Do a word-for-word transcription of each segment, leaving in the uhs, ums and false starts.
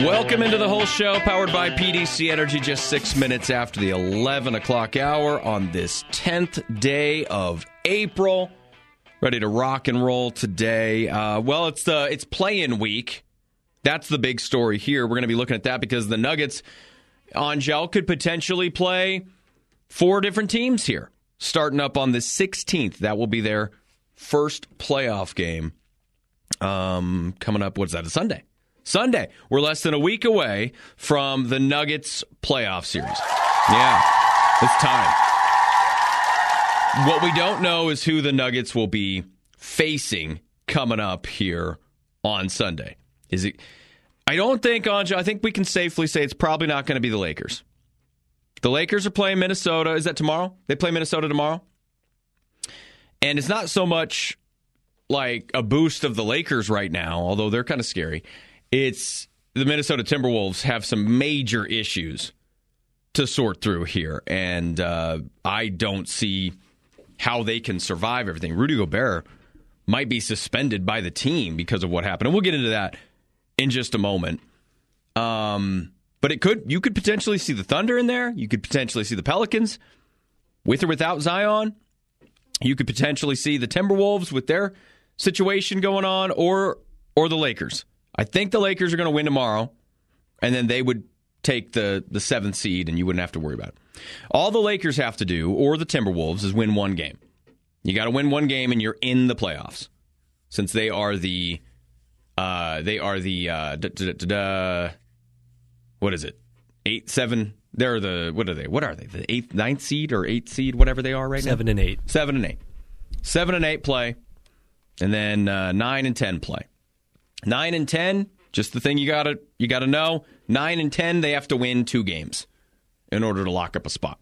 Welcome into the whole show, powered by P D C Energy, just six minutes after the eleven o'clock hour on this tenth day of April. Ready to rock and roll today. Uh, well, it's the it's play-in week. That's the big story here. We're going to be looking at that because the Nuggets, Angel, could potentially play four different teams here, starting up on the sixteenth. That will be their first playoff game. Um, coming up, what's that, a Sunday? Sunday. We're less than a week away from the Nuggets playoff series. Yeah, it's time. What we don't know is who the Nuggets will be facing coming up here on Sunday. Is it? I don't think, Anja, I think we can safely say it's probably not going to be the Lakers. The Lakers are playing Minnesota. Is that tomorrow? They play Minnesota tomorrow? And it's not so much like a boost of the Lakers right now, although they're kind of scary. It's the Minnesota Timberwolves have some major issues to sort through here, and uh, I don't see how they can survive everything. Rudy Gobert might be suspended by the team because of what happened, and we'll get into that in just a moment. Um, but it could you could potentially see the Thunder in there. You could potentially see the Pelicans with or without Zion. You could potentially see the Timberwolves with their situation going on, or or the Lakers. I think the Lakers are going to win tomorrow, and then they would take the, the seventh seed, and you wouldn't have to worry about it. All the Lakers have to do, or the Timberwolves, is win one game. You got to win one game, and you're in the playoffs, since they are the uh, they are the uh, da, da, da, da, what is it? Eight, seven. They're the what are they? What are they? The eighth, ninth seed or eighth seed, whatever they are right Seven now. and eight. Seven and eight. Seven and eight play, and then uh, nine and ten play. Nine and ten, just the thing you gotta you gotta know. Nine and ten, they have to win two games in order to lock up a spot.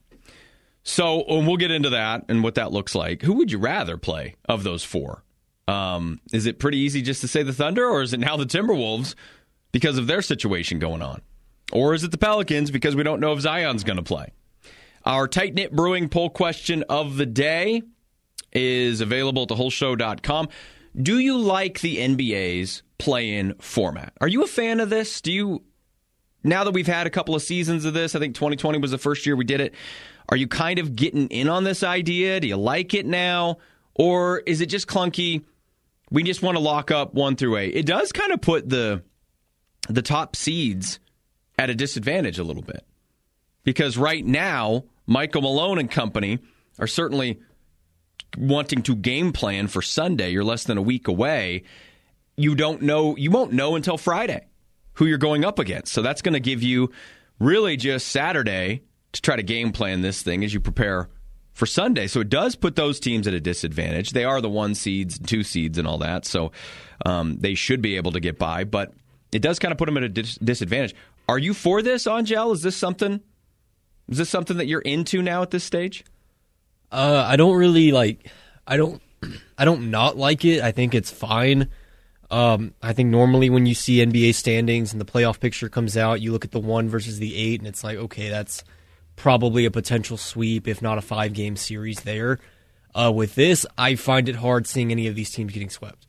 So and we'll get into that and what that looks like. Who would you rather play of those four? Um, is it pretty easy just to say the Thunder, or is it now the Timberwolves because of their situation going on? Or is it the Pelicans because we don't know if Zion's going to play? Our tight-knit brewing poll question of the day is available at the whole show dot com. Do you like the N B A's play-in format? Are you a fan of this? Do you, now that we've had a couple of seasons of this, I think twenty twenty was the first year we did it, are you kind of getting in on this idea? Do you like it now? Or is it just clunky? We just want to lock up one through eight. It does kind of put the the top seeds at a disadvantage a little bit. Because right now, Michael Malone and company are certainly wanting to game plan for Sunday. You're less than a week away. You don't know, you won't know until Friday who you're going up against. So that's going to give you really just Saturday to try to game plan this thing as you prepare for Sunday. So it does put those teams at a disadvantage. They are the one seeds, two seeds, and all that. So um, they should be able to get by, but it does kind of put them at a dis- disadvantage. Are you for this, Angel? Is this something? Is this something that you're into now at this stage? Uh, I don't really like. I don't. I don't not like it. I think it's fine. Um, I think normally when you see N B A standings and the playoff picture comes out, you look at the one versus the eight, and it's like, okay, that's probably a potential sweep, if not a five-game series there. Uh, with this, I find it hard seeing any of these teams getting swept.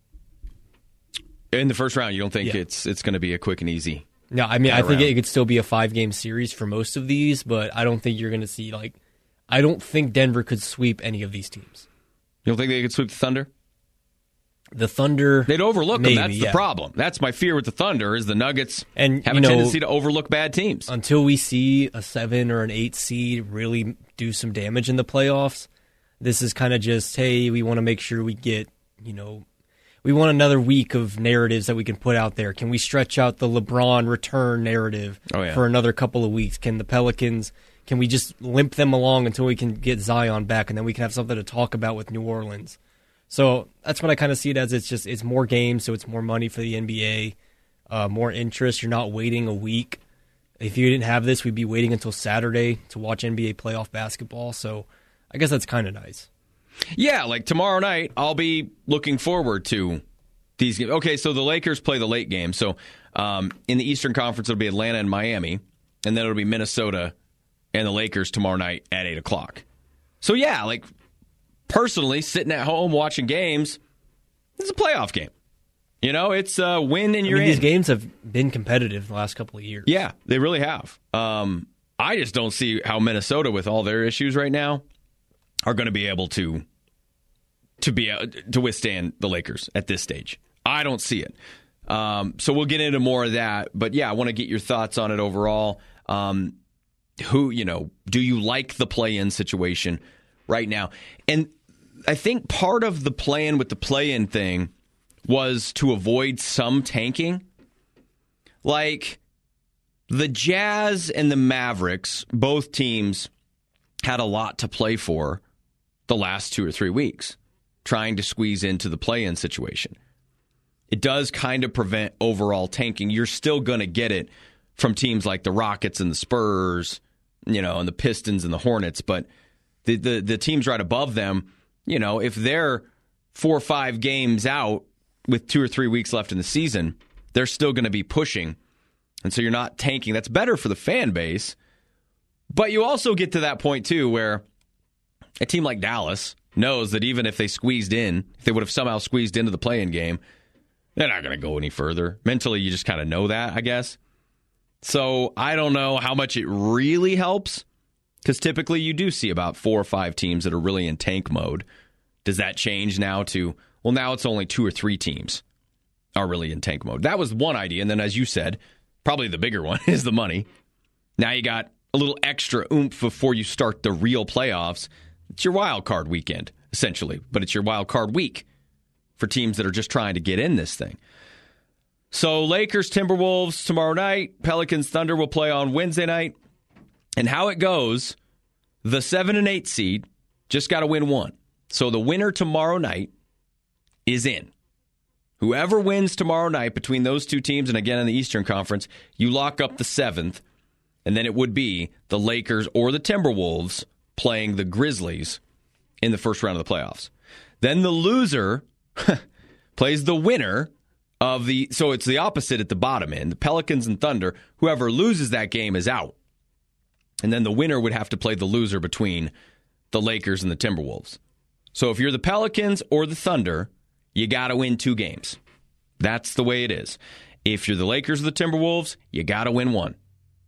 In the first round, you don't think yeah. it's it's going to be a quick and easy? No, I mean, I think round. it could still be a five-game series for most of these, but I don't think you're going to see, like, I don't think Denver could sweep any of these teams. You don't think they could sweep the Thunder? The Thunder, they'd overlook maybe, them. That's yeah. the problem. That's my fear with the Thunder is the Nuggets and, have you a know, tendency to overlook bad teams. Until we see a seven or an eight seed really do some damage in the playoffs, this is kind of just, hey, we want to make sure we get, you know, we want another week of narratives that we can put out there. Can we stretch out the LeBron return narrative oh, yeah. for another couple of weeks? Can the Pelicans, can we just limp them along until we can get Zion back, and then we can have something to talk about with New Orleans? So that's what I kind of see it as. It's just it's more games, so it's more money for the N B A, uh, more interest. You're not waiting a week. If you didn't have this, we'd be waiting until Saturday to watch N B A playoff basketball. So I guess that's kind of nice. Yeah, like tomorrow night, I'll be looking forward to these games. Okay, so the Lakers play the late game. So um, in the Eastern Conference, it'll be Atlanta and Miami, and then it'll be Minnesota and the Lakers tomorrow night at eight o'clock. So yeah, like personally, sitting at home watching games, it's a playoff game. You know, it's a win and I you're mean, in. these games have been competitive the last couple of years. Yeah, they really have. Um, I just don't see how Minnesota, with all their issues right now, are going to be able to to be uh, to withstand the Lakers at this stage. I don't see it. Um, so we'll get into more of that. But yeah, I want to get your thoughts on it overall. Um, who, you know, do you like the play-in situation right now? And I think part of the plan with the play-in thing was to avoid some tanking. Like the Jazz and the Mavericks, both teams had a lot to play for the last two or three weeks, trying to squeeze into the play-in situation. It does kind of prevent overall tanking. You're still going to get it from teams like the Rockets and the Spurs, you know, and the Pistons and the Hornets, but the the, the teams right above them, you know, if they're four or five games out with two or three weeks left in the season, they're still going to be pushing. And so you're not tanking. That's better for the fan base. But you also get to that point, too, where a team like Dallas knows that even if they squeezed in, if they would have somehow squeezed into the play-in game, they're not going to go any further. Mentally, you just kind of know that, I guess. So I don't know how much it really helps, because typically you do see about four or five teams that are really in tank mode. Does that change now to, well, now it's only two or three teams are really in tank mode? That was one idea. And then, as you said, probably the bigger one is the money. Now you got a little extra oomph before you start the real playoffs. It's your wild card weekend, essentially, but it's your wild card week for teams that are just trying to get in this thing. So Lakers, Timberwolves tomorrow night. Pelicans, Thunder will play on Wednesday night. And how it goes, the seven and eight seed just got to win one. So the winner tomorrow night is in. Whoever wins tomorrow night between those two teams, and again in the Eastern Conference, you lock up the seventh, and then it would be the Lakers or the Timberwolves playing the Grizzlies in the first round of the playoffs. Then the loser plays the winner of the, so it's the opposite at the bottom end, the Pelicans and Thunder. Whoever loses that game is out. And then the winner would have to play the loser between the Lakers and the Timberwolves. So if you're the Pelicans or the Thunder, you got to win two games. That's the way it is. If you're the Lakers or the Timberwolves, you got to win one.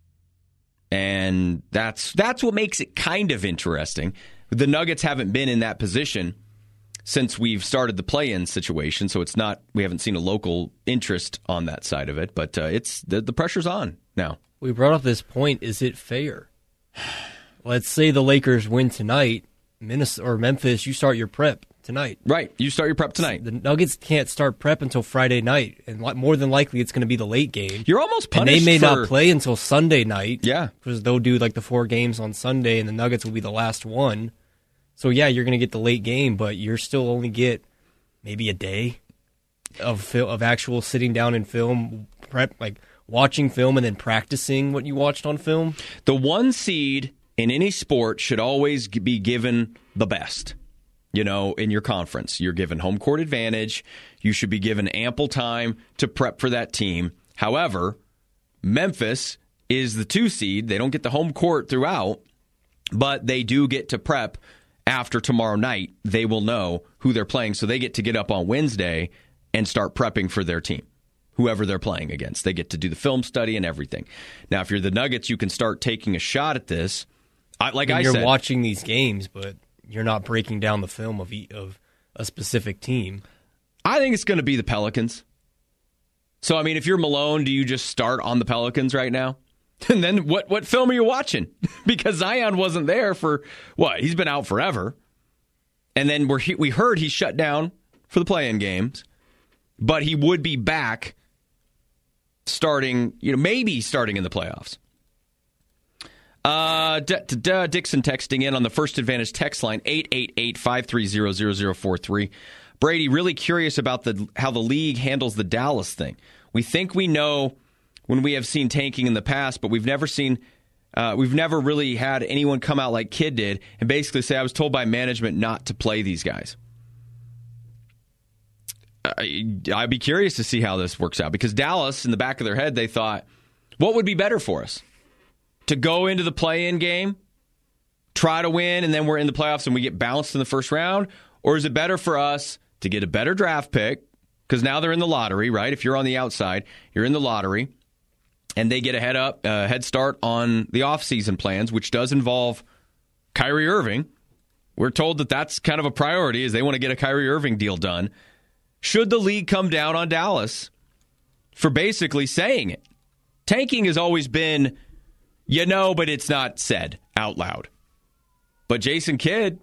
And that's that's what makes it kind of interesting. The Nuggets haven't been in that position since we've started the play-in situation, so it's not, we haven't seen a local interest on that side of it, but uh, it's the, the pressure's on now. We brought up this point, is it fair? Let's say the Lakers win tonight, Minnesota or Memphis, you start your prep tonight. Right, you start your prep tonight. The Nuggets can't start prep until Friday night, and more than likely it's going to be the late game. You're almost punished. And they may for... not play until Sunday night. Yeah. Because they'll do like the four games on Sunday, and the Nuggets will be the last one. So, yeah, you're going to get the late game, but you're still only get maybe a day of fil- of actual sitting down and film, prep, like watching film and then practicing what you watched on film. The one seed in any sport should always be given the best. You know, in your conference, you're given home court advantage. You should be given ample time to prep for that team. However, Memphis is the two seed. They don't get the home court throughout, but they do get to prep. After tomorrow night, they will know who they're playing, so they get to get up on Wednesday and start prepping for their team, whoever they're playing against. They get to do the film study and everything. Now, if you're the Nuggets, you can start taking a shot at this. I, like I I you're said, watching these games, but you're not breaking down the film of of a specific team. I think it's going to be the Pelicans. So, I mean, if you're Malone, do you just start on the Pelicans right now? And then what, what film are you watching? Because Zion wasn't there for, what, he's been out forever. And then we're, we heard he shut down for the play-in games. But he would be back starting, you know, maybe starting in the playoffs. Uh, d- d- d- Dixon texting in on the First Advantage text line, eight eight eight, five three zero, zero zero four three. Brady, really curious about the how the league handles the Dallas thing. We think we know when we have seen tanking in the past, but we've never seen, uh, we've never really had anyone come out like Kidd did and basically say, I was told by management not to play these guys. I, I'd be curious to see how this works out, because Dallas, in the back of their head, they thought, what would be better for us? To go into the play-in game, try to win, and then we're in the playoffs and we get bounced in the first round? Or is it better for us to get a better draft pick, because now they're in the lottery, right? If you're on the outside, you're in the lottery, and they get a head up, uh, head start on the offseason plans, which does involve Kyrie Irving. We're told that that's kind of a priority, is they want to get a Kyrie Irving deal done. Should the league come down on Dallas for basically saying it? Tanking has always been, you know, but it's not said out loud. But Jason Kidd,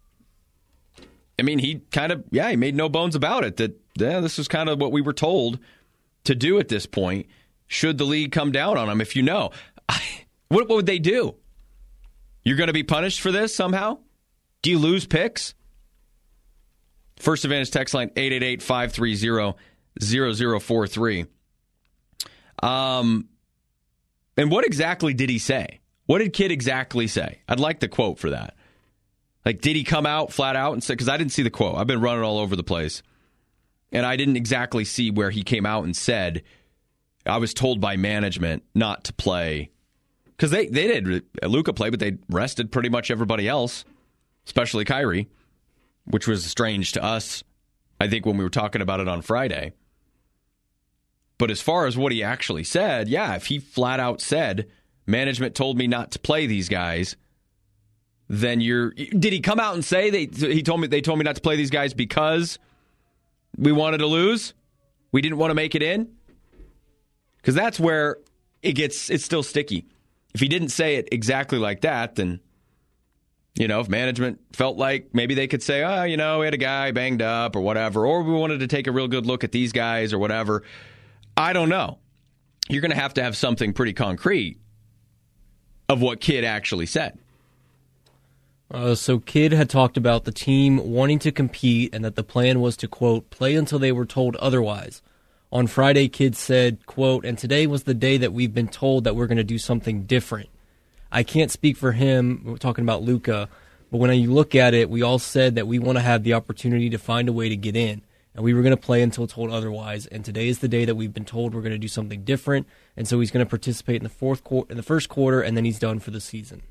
I mean, he kind of, yeah, he made no bones about it that, yeah, this is kind of what we were told to do at this point. Should the league come down on him? If you know, what, what would they do? You're going to be punished for this somehow? Do you lose picks? First Advantage text line eight eight eight, five three zero, zero zero four three. Um, and what exactly did he say? What did Kidd exactly say? I'd like the quote for that. Like, did he come out flat out and say, because I didn't see the quote. I've been running all over the place. And I didn't exactly see where he came out and said, I was told by management not to play. Because they, they did Luka play, but they rested pretty much everybody else, especially Kyrie, which was strange to us, I think, when we were talking about it on Friday. But as far as what he actually said, yeah, if he flat out said, management told me not to play these guys, then you're... Did he come out and say they he told me they told me not to play these guys because we wanted to lose? We didn't want to make it in? Because that's where it gets it's still sticky. If he didn't say it exactly like that, then, you know, if management felt like maybe they could say, oh, you know, we had a guy banged up or whatever, or we wanted to take a real good look at these guys or whatever. I don't know. You're going to have to have something pretty concrete of what Kidd actually said. Uh, so Kidd had talked about the team wanting to compete and that the plan was to, quote, play until they were told otherwise. On Friday, Kidd said, quote, and today was the day that we've been told that we're going to do something different. I can't speak for him, we're talking about Luka, but when you look at it, we all said that we want to have the opportunity to find a way to get in. And we were going to play until told otherwise. And today is the day that we've been told we're going to do something different. And so he's going to participate in the fourth quarter, in the first quarter, and then he's done for the season.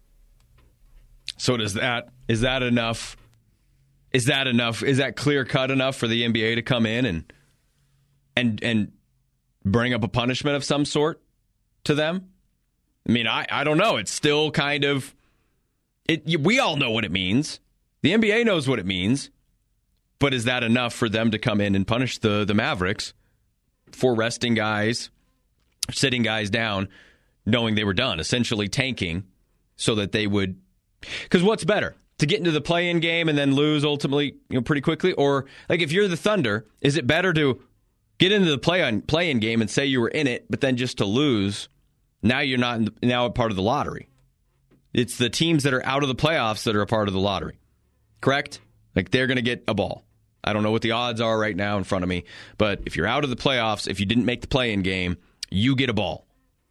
So does that is that enough? Is that enough? Is that clear cut enough for the N B A to come in and and and bring up a punishment of some sort to them? I mean, I, I don't know. It's still kind of it. We all know what it means. The N B A knows what it means. But is that enough for them to come in and punish the, the Mavericks for resting guys, sitting guys down, knowing they were done, essentially tanking so that they would... Because what's better? To get into the play-in game and then lose ultimately, you know, pretty quickly? Or, like, if you're the Thunder, is it better to get into the play-in play-in game and say you were in it, but then just to lose, now you're not in the, now a part of the lottery? It's the teams that are out of the playoffs that are a part of the lottery. Correct? Like, they're going to get a ball. I don't know what the odds are right now in front of me, but if you're out of the playoffs, if you didn't make the play-in game, you get a ball.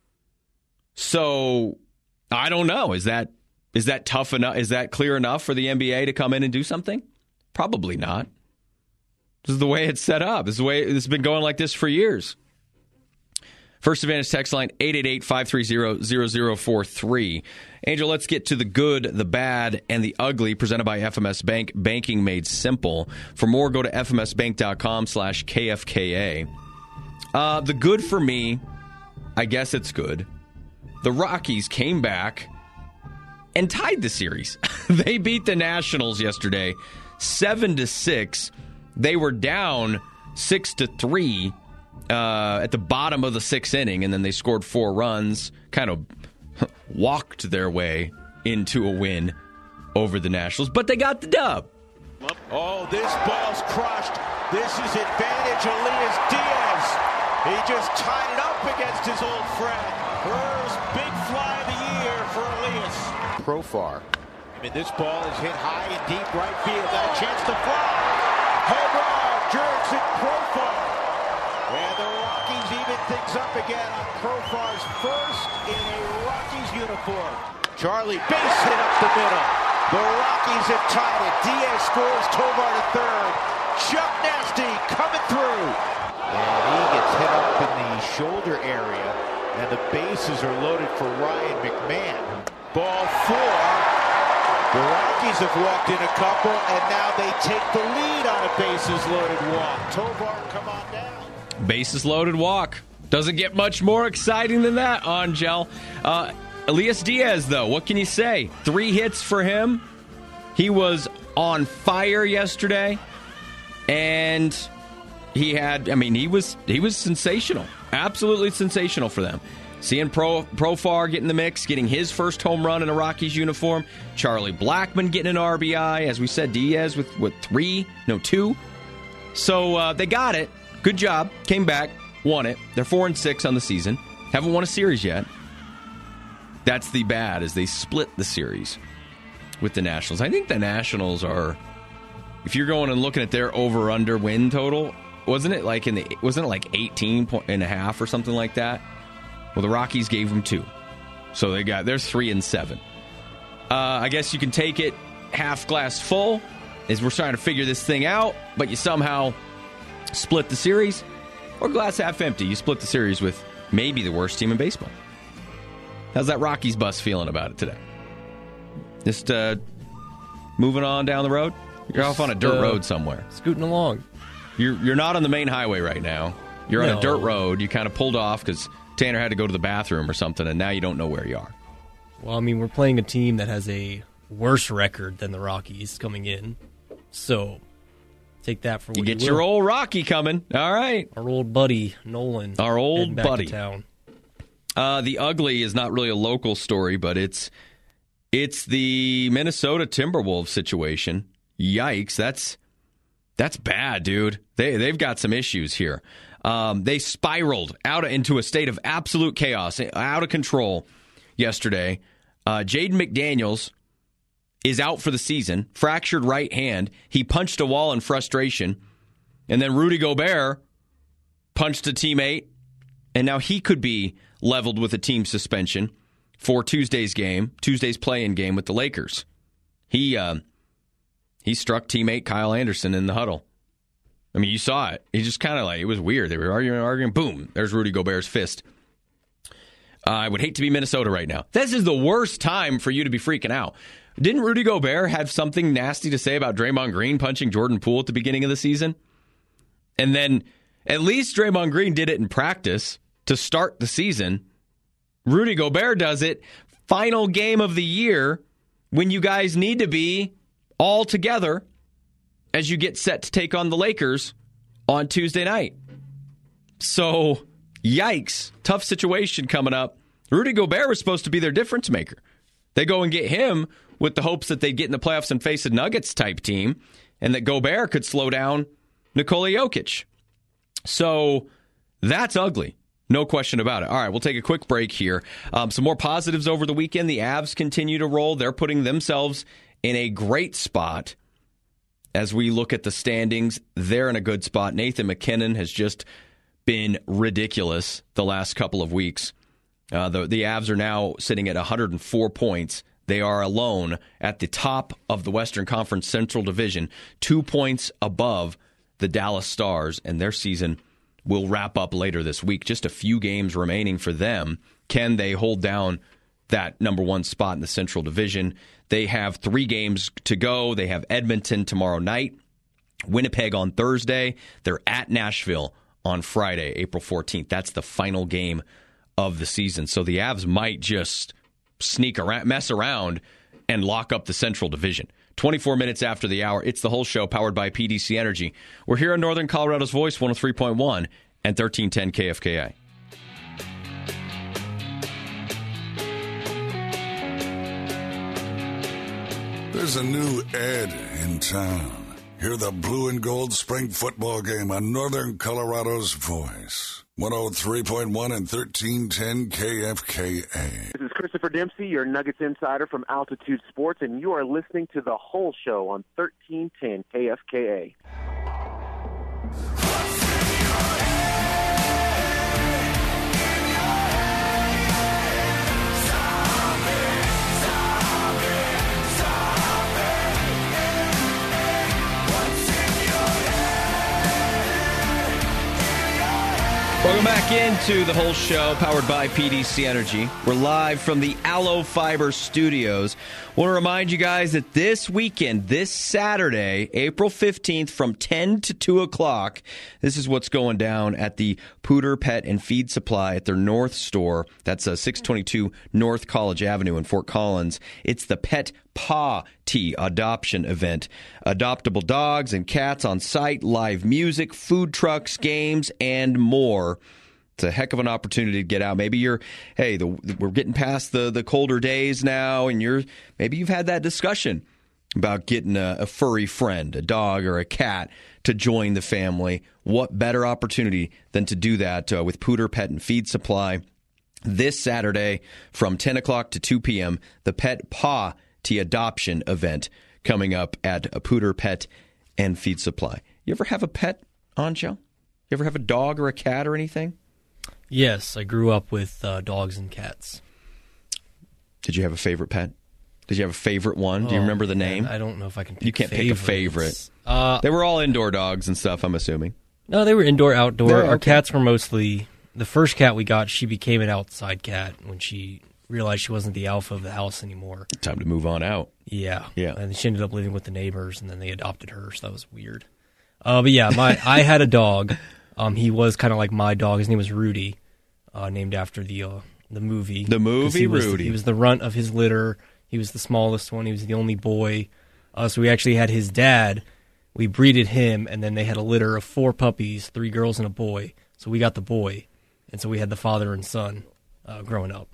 So, I don't know. Is that is that tough enough? Is that clear enough for the N B A to come in and do something? Probably not. This is the way it's set up. This is the way it's been going like this for years. First Advantage text line eight eight eight, five three zero, zero zero four three. Angel, let's get to the good, the bad, and the ugly, presented by F M S Bank. Banking made simple. For more, go to fmsbank.com slash KFKA. Uh, the good for me, I guess it's good. The Rockies came back and tied the series. They beat the Nationals yesterday, seven to six. They were down six to three. Uh, at the bottom of the sixth inning, and then they scored four runs, kind of walked their way into a win over the Nationals, but they got the dub. Oh, this ball's crushed. This is advantage Elias Diaz. He just tied it up against his old friend. First big fly of the year for Elias. Profar. I mean, this ball is hit high and deep right field. Got a chance to fly. Home run, Jurickson Profar. And the Rockies even things up again on Profar's first in a Rockies uniform. Charlie base hit up the middle. The Rockies have tied it. Diaz scores, Tovar to third. Chuck Nasty coming through. And he gets hit up in the shoulder area. And the bases are loaded for Ryan McMahon. Ball four. The Rockies have walked in a couple, and now they take the lead on a bases-loaded walk. Tovar, come on down. Bases-loaded walk. Doesn't get much more exciting than that, Angel. Uh, Elias Diaz, though, what can you say? Three hits for him. He was on fire yesterday, and he had, I mean, he was he was sensational. Absolutely sensational for them. Seeing Pro, Profar get in the mix, getting his first home run in a Rockies uniform. Charlie Blackmon getting an R B I. As we said, Diaz with, with three, no, two. So uh, they got it. Good job. Came back, won it. They're four and six on the season. Haven't won a series yet. That's the bad, as they split the series with the Nationals. I think the Nationals are, if you're going and looking at their over-under win total, wasn't it like in the wasn't it like eighteen and a half or something like that? Well, the Rockies gave them two. So they got, they're three and seven. Uh, I guess you can take it half glass full as we're trying to figure this thing out, but you somehow split the series. Or glass half empty. You split the series with maybe the worst team in baseball. How's that Rockies bus feeling about it today? Just uh, moving on down the road? You're off on a dirt uh, road somewhere. Scooting along. You're, you're not on the main highway right now. You're no. on a dirt road. You kind of pulled off because Tanner had to go to the bathroom or something, and now you don't know where you are. Well, I mean, we're playing a team that has a worse record than the Rockies coming in. So, take that for what you get you your old Rocky coming. All right. Our old buddy, Nolan. Our old back buddy. To town. Uh, the ugly is not really a local story, but it's it's the Minnesota Timberwolves situation. Yikes, that's that's bad, dude. They they've got some issues here. Um, they spiraled out into a state of absolute chaos, out of control yesterday. Uh, Jaden McDaniels is out for the season, fractured right hand. He punched a wall in frustration, and then Rudy Gobert punched a teammate, and now he could be leveled with a team suspension for Tuesday's game, Tuesday's play-in game with the Lakers. He uh, he struck teammate Kyle Anderson in the huddle. I mean, you saw it. He just kind of like, it was weird. They were arguing, arguing. Boom, there's Rudy Gobert's fist. Uh, I would hate to be Minnesota right now. This is the worst time for you to be freaking out. Didn't Rudy Gobert have something nasty to say about Draymond Green punching Jordan Poole at the beginning of the season? And then at least Draymond Green did it in practice to start the season. Rudy Gobert does it final game of the year when you guys need to be all together as you get set to take on the Lakers on Tuesday night. So, yikes. Tough situation coming up. Rudy Gobert was supposed to be their difference maker. They go and get him with the hopes that they'd get in the playoffs and face a Nuggets-type team, and that Gobert could slow down Nikola Jokic. So, that's ugly. No question about it. All right, we'll take a quick break here. Um, some more positives over the weekend. The Avs continue to roll. They're putting themselves in a great spot. As we look at the standings, they're in a good spot. Nathan McKinnon has just been ridiculous the last couple of weeks. Uh, the, the Avs are now sitting at one hundred four points. They are alone at the top of the Western Conference Central Division, two points above the Dallas Stars, and their season will wrap up later this week. Just a few games remaining for them. Can they hold down that number one spot in the Central Division? They have three games to go. They have Edmonton tomorrow night, Winnipeg on Thursday. They're at Nashville on Friday, April fourteenth. That's the final game of the season. So the Avs might just sneak around, mess around, and lock up the Central Division. twenty-four minutes after the hour, it's the whole show powered by P D C Energy. We're here in Northern Colorado's Voice, one oh three point one and thirteen ten K F K A. There's a new Ed in town. Hear the blue and gold spring football game on Northern Colorado's Voice. one oh three point one and thirteen ten K F K A. This is Christopher Dempsey, your Nuggets insider from Altitude Sports, and you are listening to the whole show on thirteen ten K F K A. Welcome Welcome back into the whole show, powered by P D C Energy. We're live from the Allo Fiber Studios. Want to remind you guys that this weekend, this Saturday, April fifteenth, from ten to two o'clock, this is what's going down at the Pooter Pet and Feed Supply at their North store. That's uh, six twenty-two North College Avenue in Fort Collins. It's the Pet Paw-Tea adoption event. Adoptable dogs and cats on site, live music, food trucks, games, and more. It's a heck of an opportunity to get out. Maybe you're, hey, the, we're getting past the, the colder days now, and you're maybe you've had that discussion about getting a, a furry friend, a dog or a cat, to join the family. What better opportunity than to do that uh, with Pooter Pet and Feed Supply this Saturday from ten o'clock to two p.m., the Pet Paw-Tea adoption event coming up at a Pooter Pet and Feed Supply. You ever have a pet, Anjo? You ever have a dog or a cat or anything? Yes, I grew up with uh, dogs and cats. Did you have a favorite pet? Did you have a favorite one? Do you Oh, remember the man, name? I don't know if I can pick You can't pick a favorite. Uh, They were all indoor dogs and stuff, I'm assuming. no, they were indoor, outdoor. They're Our okay. cats were mostly... The first cat we got, she became an outside cat when she realized she wasn't the alpha of the house anymore. Time to move on out. Yeah. Yeah. And she ended up living with the neighbors, and then they adopted her, so that was weird. Uh, but yeah, my I had a dog. Um, he was kind of like my dog. His name was Rudy, uh, named after the uh, the movie. The movie 'Cause he was, Rudy. He was the runt of his litter. He was the smallest one. He was the only boy. Uh, so we actually had his dad. We breeded him, and then they had a litter of four puppies, three girls and a boy. So we got the boy. And so we had the father and son uh, growing up.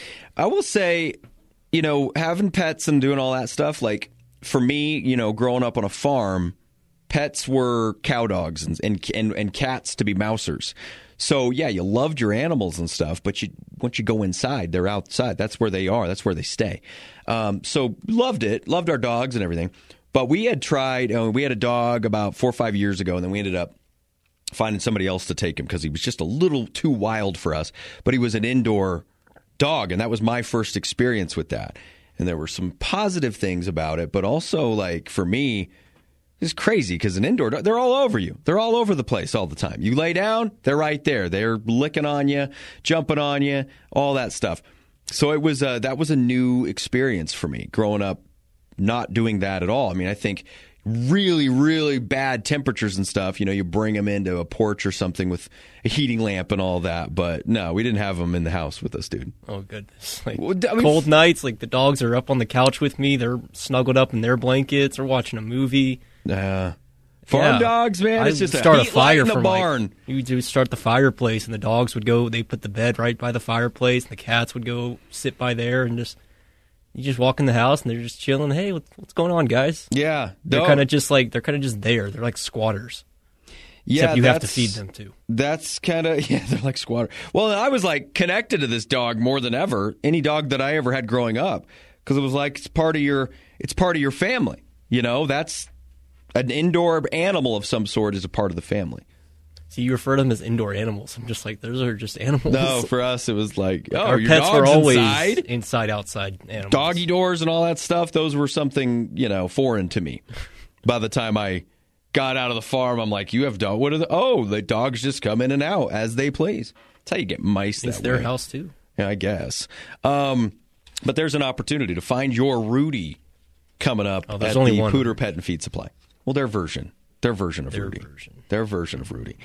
I will say, you know, having pets and doing all that stuff, like, for me, you know, growing up on a farm, pets were cow dogs and and, and, and cats to be mousers. So, yeah, you loved your animals and stuff, but you once you go inside, they're outside. That's where they are. That's where they stay. Um, so, loved it. Loved our dogs and everything. But we had tried, uh, we had a dog about four or five years ago, and then we ended up finding somebody else to take him because he was just a little too wild for us. But he was an indoor dog, and that was my first experience with that. And there were some positive things about it, but also, like, for me, it's crazy because an indoor dog, they're all over you. They're all over the place all the time. You lay down, they're right there. They're licking on you, jumping on you, all that stuff. So it was uh, that was a new experience for me growing up, not doing that at all. I mean, I think really, really bad temperatures and stuff, you know, you bring them into a porch or something with a heating lamp and all that. But no, we didn't have them in the house with us, dude. Oh, goodness. Like, Well, I mean, cold nights, like the dogs are up on the couch with me. They're snuggled up in their blankets or watching a movie. Uh, farm Yeah. dogs, man, I it's just start a a heat light fire in the from barn. Like, you would start the fireplace, and the dogs would go. They put the bed right by the fireplace, and the cats would go sit by there, and just you just walk in the house, and they're just chilling. Hey, what's, what's going on, guys? Yeah, They're no. kind of just like they're kind of just there. They're like squatters. Yeah, Except you have to that's- feed them too. That's kind of, yeah, they're like squatter. Well, I was like connected to this dog more than ever, any dog that I ever had growing up, because it was like it's part of your, it's part of your family. You know, that's an indoor animal of some sort is a part of the family. So you refer to them as indoor animals. I'm just like, those are just animals. No, for us it was like, oh, Our your pets dog's were always inside? inside, outside animals. Doggy doors and all that stuff. Those were something, you know, foreign to me. By the time I got out of the farm, I'm like, you have dog. What are the? Oh, the dogs just come in and out as they please. That's how you get mice. It's that their way. house too. Yeah, I guess. Um, but there's an opportunity to find your Rudy coming up Oh, at there's only the one. Pooter Pet and Feed Supply. Well, their version. Their version of Their Rudy. version. Their version of Rudy.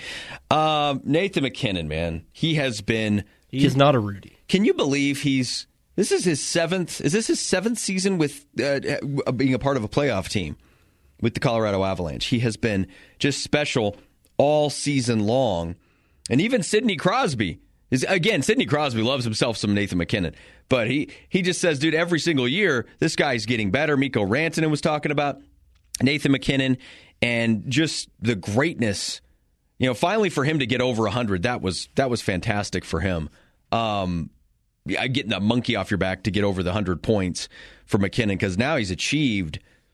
Um, Nathan MacKinnon, man. He has been... He is not a Rudy. Can you believe he's... This is his seventh... Is this his seventh season with uh, being a part of a playoff team with the Colorado Avalanche? He has been just special all season long. And even Sidney Crosby... Is, again, Sidney Crosby loves himself some Nathan MacKinnon. But he, he just says, dude, every single year, this guy's getting better. Mikko Rantanen was talking about Nathan MacKinnon and just the greatness. You know, finally for him to get over one hundred, that was that was fantastic for him. Um, yeah, getting that monkey off your back to get over the one hundred points for MacKinnon, because now he's achieved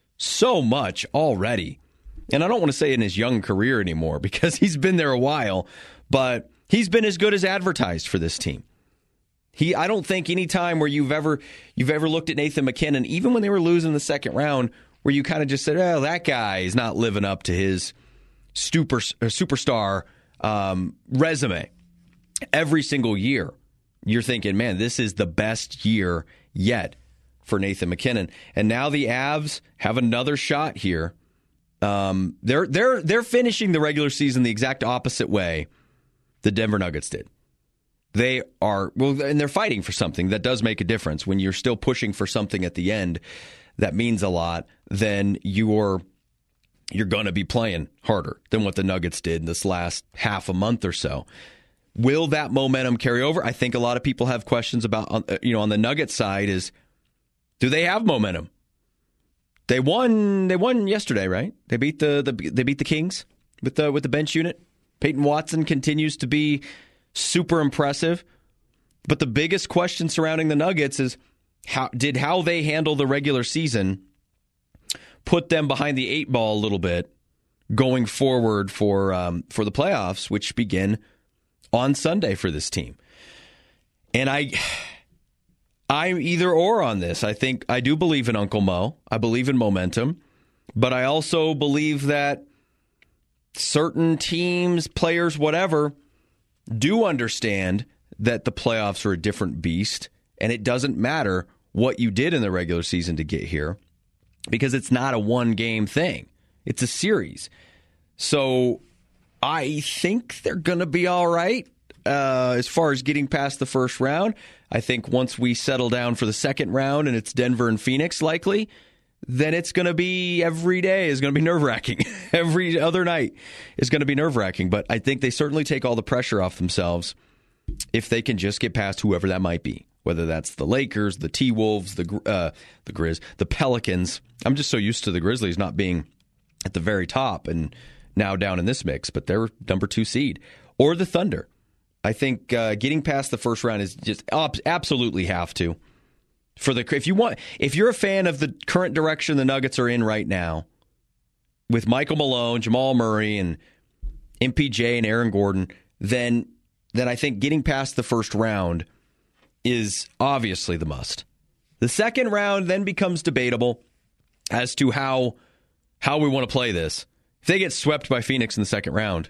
so much already. And I don't want to say in his young career anymore because he's been there a while, but he's been as good as advertised for this team. He, I don't think any time where you've ever you've ever looked at Nathan MacKinnon, even when they were losing the second round, where you kind of just said, "Oh, that guy is not living up to his super, superstar um, resume." every single year, you're thinking, man, this is the best year yet for Nathan MacKinnon. And now the Avs have another shot here. Um, they're they're they're finishing the regular season the exact opposite way the Denver Nuggets did. They are, well, and they're fighting for something that does make a difference. When you're still pushing for something at the end that means a lot, then you're you're going to be playing harder than what the Nuggets did in this last half a month or so. Will that momentum carry over? I think a lot of people have questions about, you know, on the Nuggets side is, do they have momentum? They won. They won yesterday, right? They beat the, the they beat the Kings with the with the bench unit. Peyton Watson continues to be super impressive, but the biggest question surrounding the Nuggets is how did how they handle the regular season put them behind the eight ball a little bit going forward for um, for the playoffs, which begin on Sunday for this team. And I. I'm either or on this. I think I do believe in Uncle Mo. I believe in momentum. But I also believe that certain teams, players, whatever, do understand that the playoffs are a different beast. And it doesn't matter what you did in the regular season to get here because it's not a one-game thing. It's a series. So I think they're going to be all right uh, as far as getting past the first round. I think once we settle down for the second round and it's Denver and Phoenix likely, then it's going to be every day is going to be nerve-wracking. Every other night is going to be nerve-wracking. But I think they certainly take all the pressure off themselves if they can just get past whoever that might be, whether that's the Lakers, the T-Wolves, the uh, the Grizz, the Pelicans. I'm just so used to the Grizzlies not being at the very top and now down in this mix, but they're number two seed. Or the Thunder. I think uh, getting past the first round is just op- absolutely have to. For the if you want, if you're a fan of the current direction the Nuggets are in right now, with Michael Malone, Jamal Murray, and M P J and Aaron Gordon, then then I think getting past the first round is obviously the must. The second round then becomes debatable as to how how we want to play this. If they get swept by Phoenix in the second round,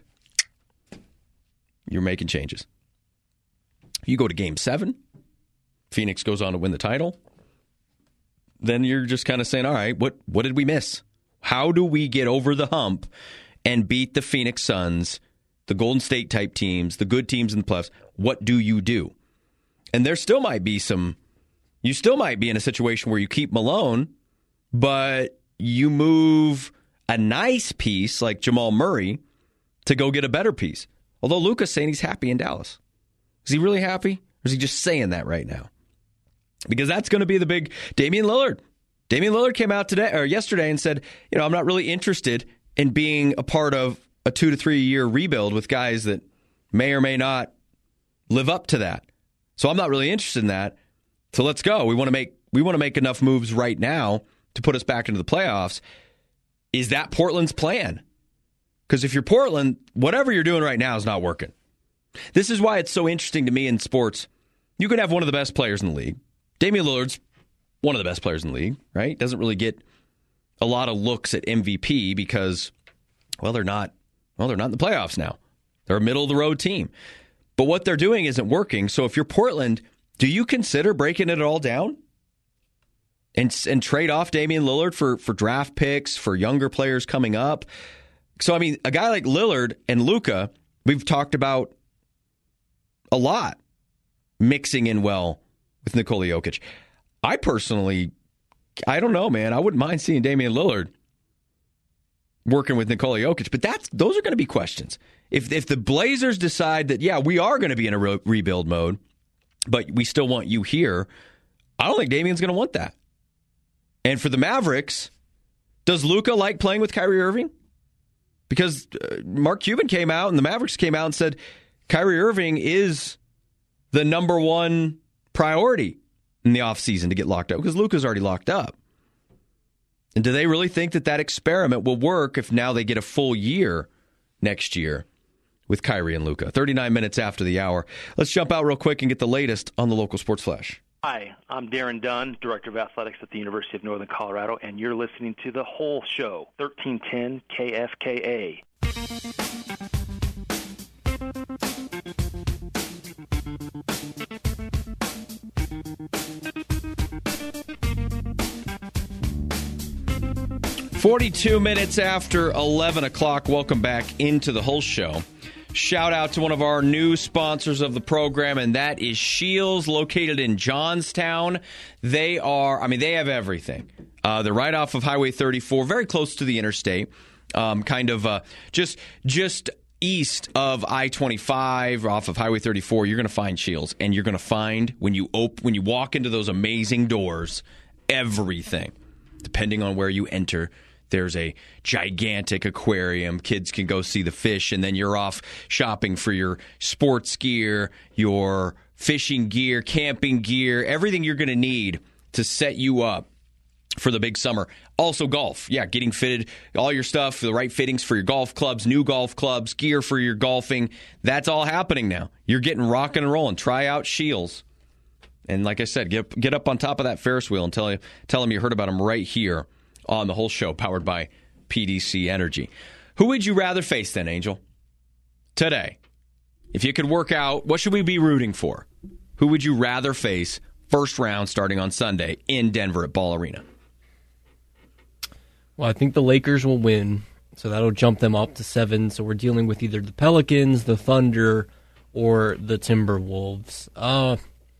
you're making changes. You go to game seven, Phoenix goes on to win the title, then you're just kind of saying, all right, what, what did we miss? How do we get over the hump and beat the Phoenix Suns, the Golden State type teams, the good teams in the playoffs? What do you do? And there still might be some, you still might be in a situation where you keep Malone, but you move a nice piece like Jamal Murray to go get a better piece. Although Luka's saying he's happy in Dallas. Is he really happy? Or is he just saying that right now? Because that's going to be the big Damian Lillard. Damian Lillard came out today or yesterday and said, you know, I'm not really interested in being a part of a two to three year rebuild with guys that may or may not live up to that. So I'm not really interested in that. So let's go. We want to make we want to make enough moves right now to put us back into the playoffs. Is that Portland's plan? Because if you're Portland, whatever you're doing right now is not working. This is why it's so interesting to me in sports. You could have one of the best players in the league. Damian Lillard's one of the best players in the league, right? Doesn't really get a lot of looks at M V P because, well, they're not, well, they're not in the playoffs now. They're a middle-of-the-road team. But what they're doing isn't working. So if you're Portland, do you consider breaking it all down and and trade off Damian Lillard for, for draft picks, for younger players coming up? So, I mean, a guy like Lillard and Luka, we've talked about a lot mixing in well with Nikola Jokic. I personally, I don't know, man. I wouldn't mind seeing Damian Lillard working with Nikola Jokic, but that's those are going to be questions. If if the Blazers decide that, yeah, we are going to be in a re- rebuild mode, but we still want you here, I don't think Damian's going to want that. And for the Mavericks, does Luka like playing with Kyrie Irving? Because uh, Mark Cuban came out and the Mavericks came out and said Kyrie Irving is the number one priority in the offseason to get locked up because Luka's already locked up. And do they really think that that experiment will work if now they get a full year next year with Kyrie and Luka? thirty-nine minutes after the hour. Let's jump out real quick and get the latest on the local sports flash. Hi, I'm Darren Dunn, Director of Athletics at the University of Northern Colorado, and you're listening to The Whole Show, thirteen ten K F K A. forty-two minutes after eleven o'clock. Welcome back into the whole show. Shout out to one of our new sponsors of the program, and that is Shields, located in Johnstown. They are, I mean, they have everything. Uh, they're right off of Highway thirty-four, very close to the interstate, um, kind of uh, just just east of I twenty-five, off of Highway thirty-four. You're going to find Shields, and you're going to find when you op- when you walk into those amazing doors, everything, depending on where you enter. There's a gigantic aquarium. Kids can go see the fish, and then you're off shopping for your sports gear, your fishing gear, camping gear, everything you're going to need to set you up for the big summer. Also golf. Yeah, getting fitted, all your stuff, the right fittings for your golf clubs, new golf clubs, gear for your golfing. That's all happening now. You're getting rocking and rolling. Try out Shields. And like I said, get, get up on top of that Ferris wheel and tell, you, tell them you heard about them right here on the whole show, powered by P D C Energy. Who would you rather face then, Angel? Today. If you could work out, what should we be rooting for? Who would you rather face first round starting on Sunday in Denver at Ball Arena? Well, I think the Lakers will win, so that'll jump them up to seven. So we're dealing with either the Pelicans, the Thunder, or the Timberwolves. Uh,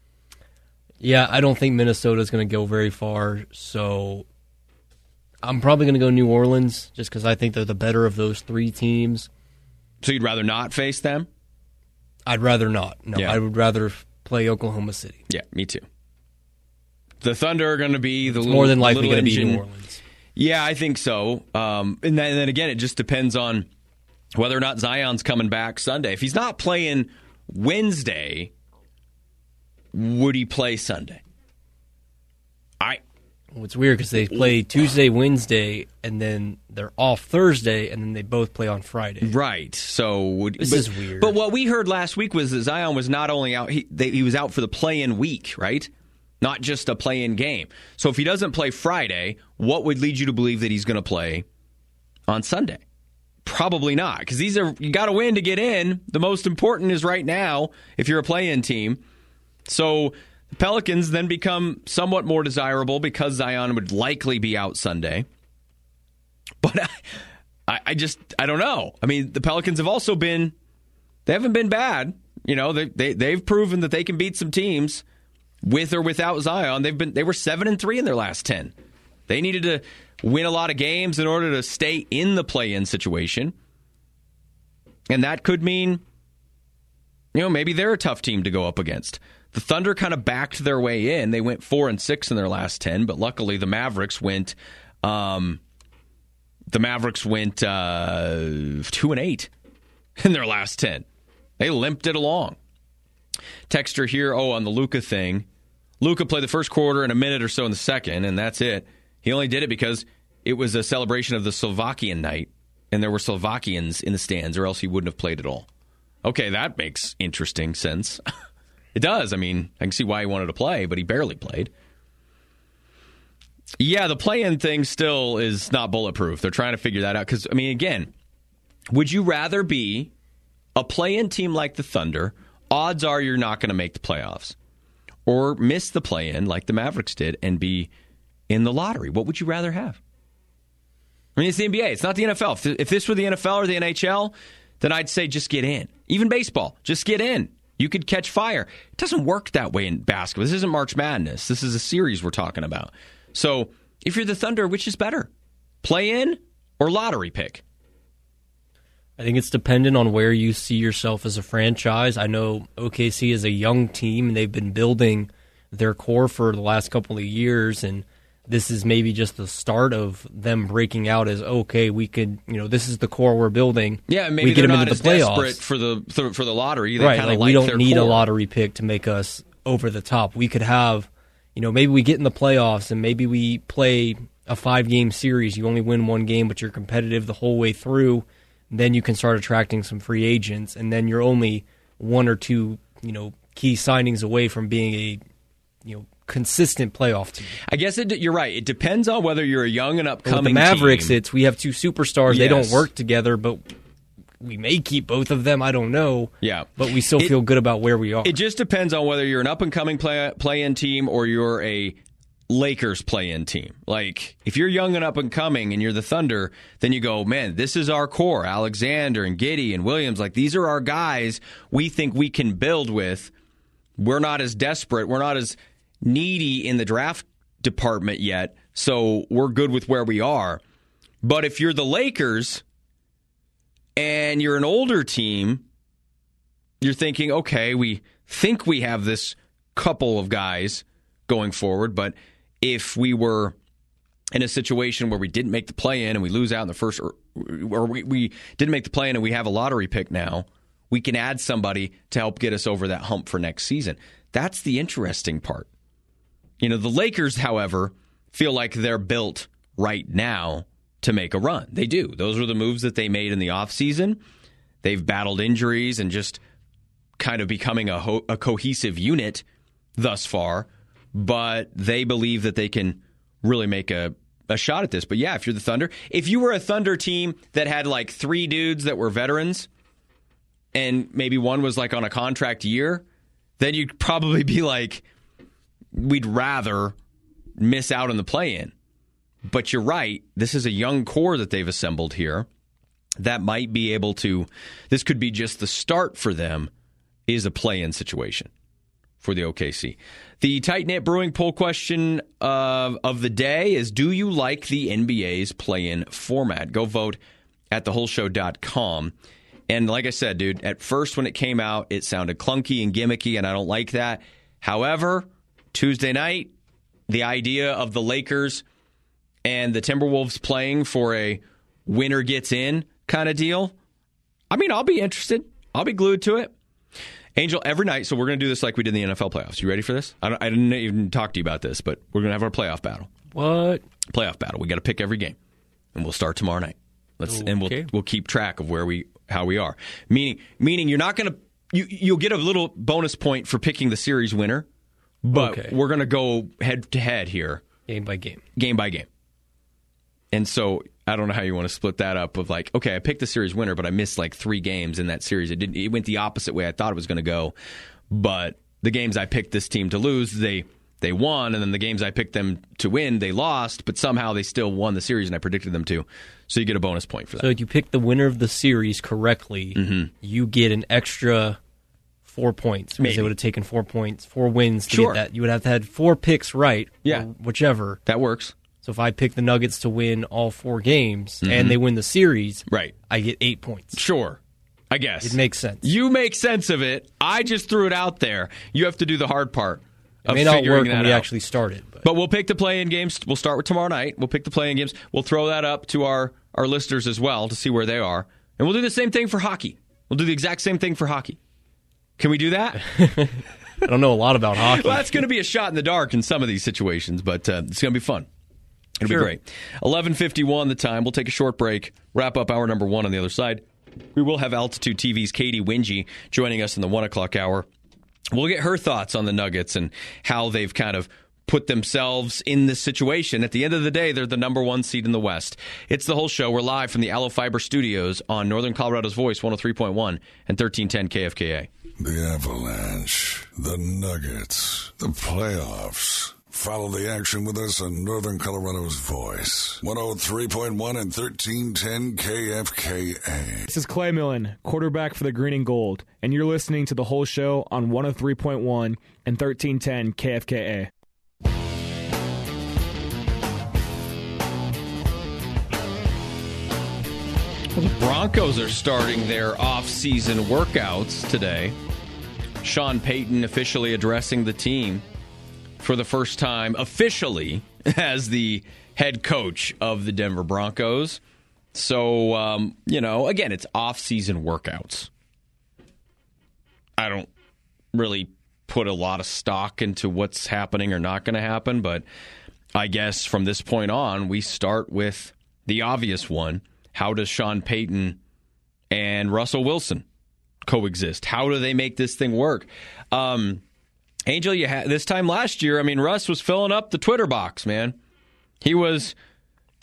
yeah, I don't think Minnesota's going to go very far, so I'm probably going to go New Orleans just because I think they're the better of those three teams. So you'd rather not face them? I'd rather not. No, Yeah. I would rather play Oklahoma City. Yeah, me too. The Thunder are going to be the It's little, more than likely little going to be engine. New Orleans. Yeah, I think so. Um, and, then, and then again, it just depends on whether or not Zion's coming back Sunday. If he's not playing Wednesday, would he play Sunday? I Well, it's weird because they play Tuesday, Wednesday, and then they're off Thursday, and then they both play on Friday. right. So would, This but, is weird. But what we heard last week was that Zion was not only out; he they, he was out for the play-in week, right? Not just a play-in game. So if he doesn't play Friday, what would lead you to believe that he's going to play on Sunday? Probably not, because these are you got to win to get in. The most important is right now if you're a play-in team. So the Pelicans then become somewhat more desirable because Zion would likely be out Sunday. But I, I just I don't know. I mean, the Pelicans have also been they haven't been bad. You know, they they they've proven that they can beat some teams with or without Zion. They've been they were seven and three in their last ten. They needed to win a lot of games in order to stay in the play-in situation. And that could mean, you know, maybe they're a tough team to go up against. The Thunder kind of backed their way in. They went four and six in their last ten, but luckily the Mavericks went um, the Mavericks went uh, two and eight in their last ten. They limped it along. Texter here, oh, on the Luka thing. Luka played the first quarter and a minute or so in the second, and that's it. He only did it because it was a celebration of the Slovakian night, and there were Slovakians in the stands, or else he wouldn't have played at all. Okay, that makes interesting sense. It does. I mean, I can see why he wanted to play, but he barely played. Yeah, the play-in thing still is not bulletproof. They're trying to figure that out. Because, I mean, again, would you rather be a play-in team like the Thunder? Odds are you're not going to make the playoffs. Or miss the play-in like the Mavericks did and be in the lottery. What would you rather have? I mean, it's the N B A. It's not the N F L. If this were the N F L or the N H L, then I'd say just get in. Even baseball, just get in. You could catch fire. It doesn't work that way in basketball. This isn't March Madness. This is a series we're talking about. So if you're the Thunder, which is better? Play in or lottery pick? I think it's dependent on where you see yourself as a franchise. I know O K C is a young team, and they've been building their core for the last couple of years, and this is maybe just the start of them breaking out as, okay, we could, you know, this is the core we're building. Yeah, maybe we get they're them not into as the playoffs. desperate for the for the lottery. They right, kind like of like we don't their need core. a lottery pick to make us over the top. We could have, you know, maybe we get in the playoffs and maybe we play a five-game series. You only win one game, but you're competitive the whole way through. Then you can start attracting some free agents, and then you're only one or two, you know, key signings away from being a, you know, consistent playoff team. I guess it, you're right. It depends on whether you're a young and upcoming With the Mavericks, team. it's we have two superstars. Yes. They don't work together, but we may keep both of them. I don't know. Yeah. But we still it, feel good about where we are. It just depends on whether you're an up-and-coming play, play-in team or you're a Lakers play-in team. Like, if you're young and up-and-coming and you're the Thunder, then you go, man, this is our core. Alexander and Giddey and Williams, like, these are our guys we think we can build with. We're not as desperate. We're not as needy in the draft department yet, so we're good with where we are. But if you're the Lakers and you're an older team, you're thinking, okay, we think we have this couple of guys going forward, but if we were in a situation where we didn't make the play-in and we lose out in the first, or, or we, we didn't make the play-in and we have a lottery pick now, we can add somebody to help get us over that hump for next season. That's the interesting part. You know, the Lakers, however, feel like they're built right now to make a run. They do. Those were the moves that they made in the offseason. They've battled injuries and just kind of becoming a, ho- a cohesive unit thus far, but they believe that they can really make a, a shot at this. But yeah, if you're the Thunder, if you were a Thunder team that had like three dudes that were veterans and maybe one was like on a contract year, then you'd probably be like, we'd rather miss out on the play-in. But you're right. This is a young core that they've assembled here that might be able to, this could be just the start for them, is a play-in situation for the O K C. The tight-knit brewing poll question of, of the day is, do you like the N B A's play-in format? Go vote at the whole show dot com. And like I said, dude, at first when it came out, it sounded clunky and gimmicky, and I don't like that. However, Tuesday night, the idea of the Lakers and the Timberwolves playing for a winner gets in kind of deal, I mean, I'll be interested. I'll be glued to it. Angel, every night, so we're going to do this like we did in the N F L playoffs. You ready for this? I, don't, I didn't even talk to you about this, but we're going to have our playoff battle. What? Playoff battle. We got to pick every game, and we'll start tomorrow night. Let's okay. And we'll we'll keep track of where we how we are. Meaning, meaning you're not going to you you'll get a little bonus point for picking the series winner, but okay. we're going to go head to head here, game by game, game by game. And so I don't know how you want to split that up with like, okay, I picked the series winner, but I missed like three games in that series. It didn't. It went the opposite way I thought it was going to go. But the games I picked this team to lose, they they won, and then the games I picked them to win, they lost. But somehow they still won the series, and I predicted them to. So you get a bonus point for that. So if you pick the winner of the series correctly, mm-hmm. you get an extra four points. Because Maybe. They would have taken four points, four wins to sure. get that. You would have to have four picks right. Yeah, or whichever that works. So if I pick the Nuggets to win all four games mm-hmm. and they win the series, right. I get eight points. Sure. I guess. It makes sense. You make sense of it. I just threw it out there. You have to do the hard part it of may not figuring work when that we out. actually started. But. but we'll pick the play-in games. We'll start with tomorrow night. We'll pick the play-in games. We'll throw that up to our, our listeners as well to see where they are. And we'll do the same thing for hockey. We'll do the exact same thing for hockey. Can we do that? I don't know a lot about hockey. Well, that's going to be a shot in the dark in some of these situations, but uh, it's going to be fun. It'll sure. be great. eleven fifty-one the time. We'll take a short break, wrap up hour number one on the other side. We will have Altitude T V's Katie Wingy joining us in the one o'clock hour. We'll get her thoughts on the Nuggets and how they've kind of put themselves in this situation. At the end of the day, they're the number one seed in the West. It's the whole show. We're live from the Aloe Fiber Studios on Northern Colorado's Voice, one oh three point one and thirteen ten K F K A. The Avalanche, the Nuggets, the playoffs. Follow the action with us on Northern Colorado's Voice, one oh three point one and thirteen ten K F K A. This is Clay Millen, quarterback for the Green and Gold, and you're listening to the whole show on one oh three point one and thirteen ten K F K A. The Broncos are starting their off-season workouts today. Sean Payton officially addressing the team for the first time officially as the head coach of the Denver Broncos. So, um, you know, again, it's off-season workouts. I don't really put a lot of stock into what's happening or not going to happen, but I guess from this point on, we start with the obvious one. How does Sean Payton and Russell Wilson coexist? How do they make this thing work? Um, Angel, you ha- this time last year, I mean, Russ was filling up the Twitter box, man. He was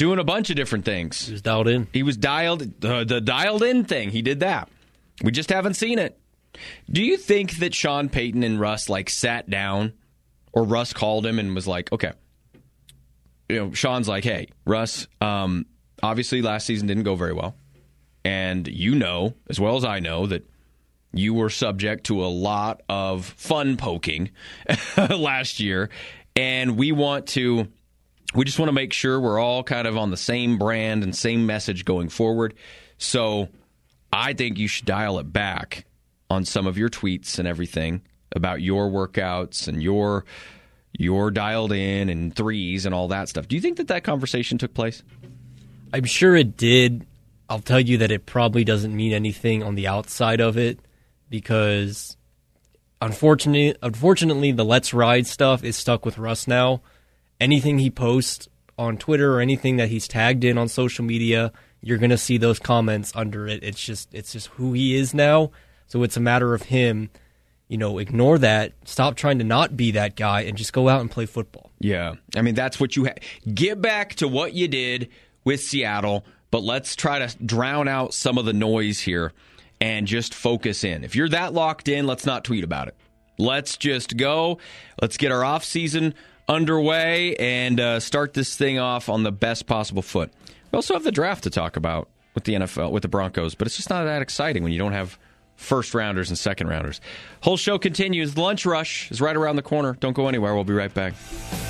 doing a bunch of different things. He was dialed in. He was dialed, the, the dialed in thing. He did that. We just haven't seen it. Do you think that Sean Payton and Russ like sat down, or Russ called him and was like, okay, you know, Sean's like, hey, Russ, um, obviously last season didn't go very well. And you know, as well as I know, that you were subject to a lot of fun poking last year. And we want to, we just want to make sure we're all kind of on the same brand and same message going forward. So I think you should dial it back on some of your tweets and everything about your workouts and your your dialed in and threes and all that stuff. Do you think that that conversation took place? I'm sure it did. I'll tell you that it probably doesn't mean anything on the outside of it because unfortunately, unfortunately, the Let's Ride stuff is stuck with Russ now. Anything he posts on Twitter or anything that he's tagged in on social media, you're going to see those comments under it. It's just it's just who he is now. So it's a matter of him, you know, ignore that, stop trying to not be that guy, and just go out and play football. Yeah. I mean, that's what you ha- get back to what you did with Seattle, but let's try to drown out some of the noise here and just focus in. If you're that locked in, let's not tweet about it. Let's just go. Let's get our offseason underway and uh, start this thing off on the best possible foot. We also have the draft to talk about with the N F L, with the Broncos, but it's just not that exciting when you don't have first rounders and second rounders. Whole show continues. The lunch rush is right around the corner. Don't go anywhere. We'll be right back.